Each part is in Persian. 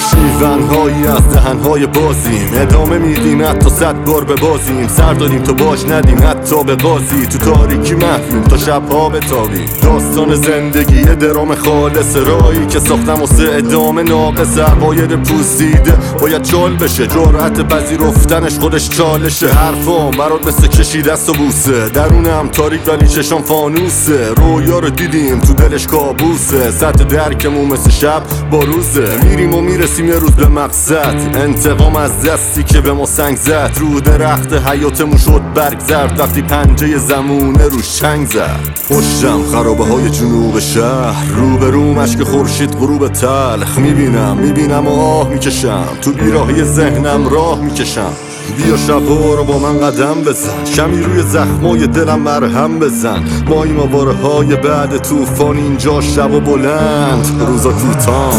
شیونهایی از دهنهای بازیم، ادامه میدیم حتی 100 بار به بازیم، سر داریم تو باش ندیم حتی به قاضی، تو تاریکی محویم تا شبها بتابیم. داستان زندگی درام خالص، رایی که ساختم واسه ادامه ناقص، عقاید پوسیده باید چال بشه، جرأت پذیرفتنش خودش چالشه. حرفام برات مثل کشیده است و بوسه، درونم تاریک ولی چشام فانوسه، رویا رو دیدیم تو دلش کابوسه، سطح درکمون مثل شب با روزه، میریم و میرسیم یه روز به مقصد، انتقام از دستی که به ما سنگ زد، رو درخت حیاتمون شد برگ زرد، وقتی پنجه زمونه روش چنگ زد. پشتم خرابه های جنوب شهر، رو به رو مشک خورشید غروب تلخ، میبینم و آه میکشم، تو بیراهی ذهنم راه میکشم. بیا شبا رو با من قدم بزن، شمی روی زخمای دلم مرهم بزن، ماییم آواره های بعد طوفان، اینجا شب و بلند روزا کوتاه.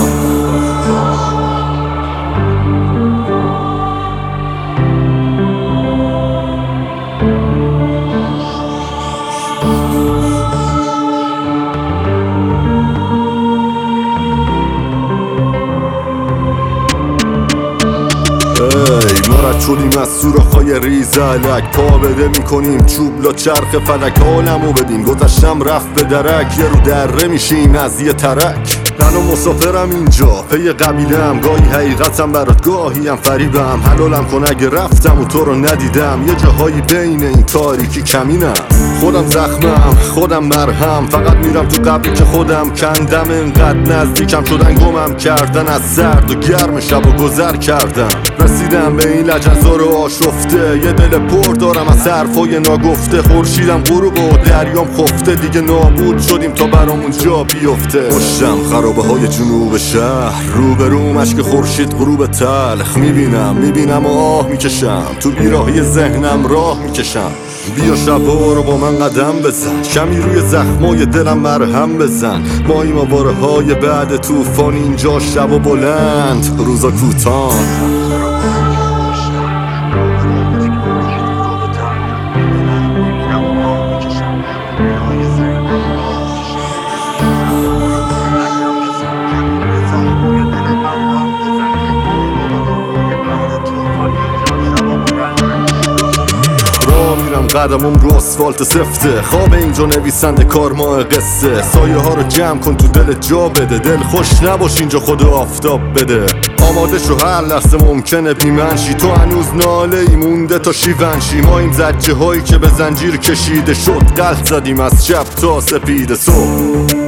شدیم از سوراخ‌های ریزلک، پا بده میکنیم چوب لا چرخ فلک، عالمو بدیم گذشتم رفت به درک، یه رو دره میشیم از یه ترک. من و مسافرم اینجا پی قبیلم، گاهی حقیقتم برات گاهی هم فریبم، حلالم کن اگه رفتم و تو رو ندیدم، یه جاهایی بین این تاریکی کمینم، خودم زخمم خودم مرهم، فقط میرم تو قبلی که خودم کندم، انقدر نزدیکم شدن گمم کردن، از سرد و گرم شب و گذر کردم، رسیدم به این لجنزار آشفته، یه دل پر دارم از حرفای ناگفته، خورشیدم غروب و دریام خفته، دیگه نابود شدیم تا برامون جا بیفته. پشتم خرابه های جنوب شهر، رو به رو مشک خورشید غروب تلخ، میبینم و آه میکشم، تو بیراهی ذهنم راه میکشم. بیا شبا رو با من قدم بزن، شمی روی زخمای دلم مرهم بزن، ماییم آواره های بعد طوفان، اینجا شب و بلند روزا کوتاه. قدمم رو آسفالت سفته، خواب اینجا نویسنده کارماه قصه، سایه ها رو جمع کن تو دل جا بده، دل خوش نباش اینجا خود آفتاب بده، آماده شو هر لحظه ممکنه بیمنشی، تو هنوز ناله ای مونده تا شیونشی، ما این زجه هایی که به زنجیر کشیده شد، قلط زدیم از شب تا سپید صبح.